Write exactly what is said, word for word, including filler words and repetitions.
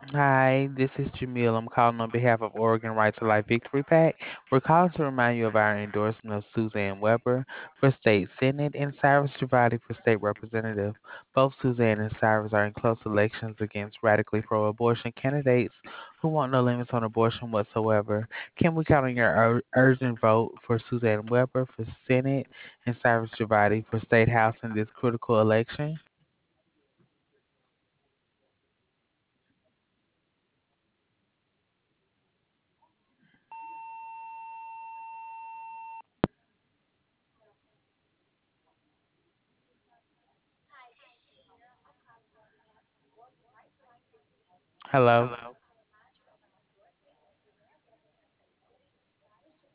Hi, this is Jamil. I'm calling on behalf of Oregon Right to Life Victory PAC. We're calling to remind you of our endorsement of Suzanne Weber for State Senate and Cyrus Javati for State Representative. Both Suzanne and Cyrus are in close elections against radically pro abortion candidates who want no limits on abortion whatsoever. Can we count on your ur- urgent vote for Suzanne Weber for Senate and Cyrus Javati for State House in this critical election? Hello?